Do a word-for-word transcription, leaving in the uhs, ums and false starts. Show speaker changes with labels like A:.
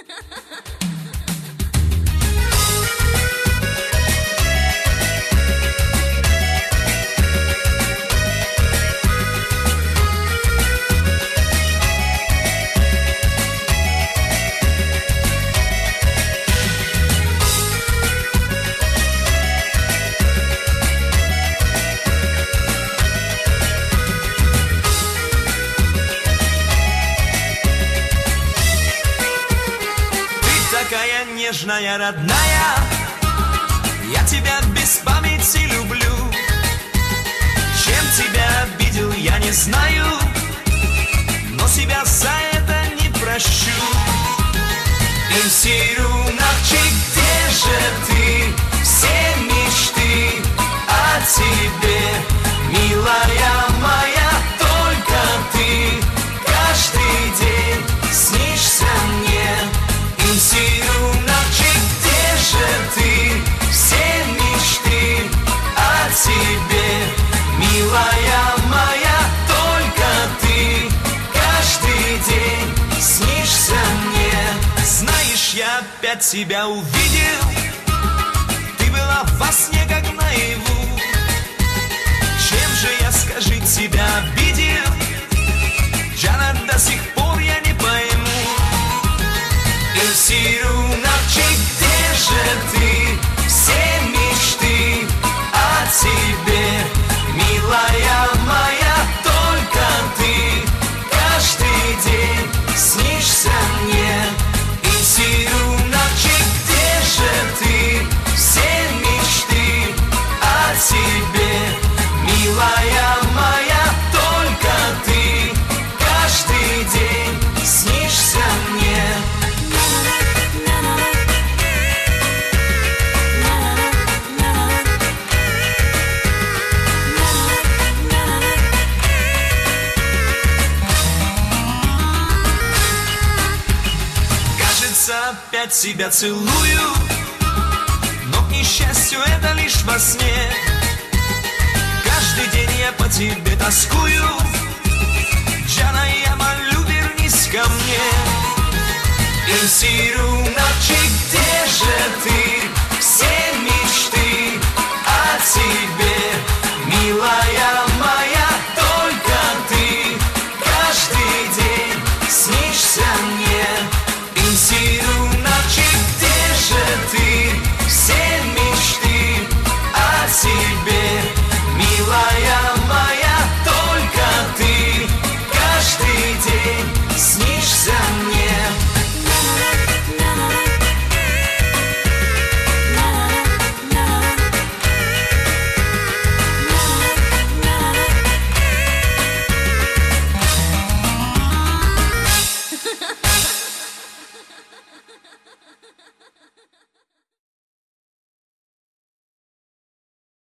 A: Такая нежная, родная, я тебя без памяти люблю. Чем тебя обидел, я не знаю, но себя за это не прощу. Инсиру ночи, где же ты? Все мечты о тебе, милая моя, только ты каждый день снишься мне. Инсиру ночи, где же ты? Все мечты о тебе, милая моя, только ты каждый день снишься мне. Знаешь, я опять тебя увидел, ты была во сне как наяву. Чем же я, скажи, тебя обидел? Джана, до сих пор я не пойму. Инсиру ночи, где же ты? Все мечты о тебе, милая моя, только ты каждый день снишься мне. Инсиру ночи, где же ты? Все мечты о тебе, милая моя, только ты каждый день снишься мне. Опять себя целую, но, к несчастью, это лишь во сне. Каждый день я по тебе тоскую. Джана, я молю, вернись ко мне. Инсиру ночи, где же ты?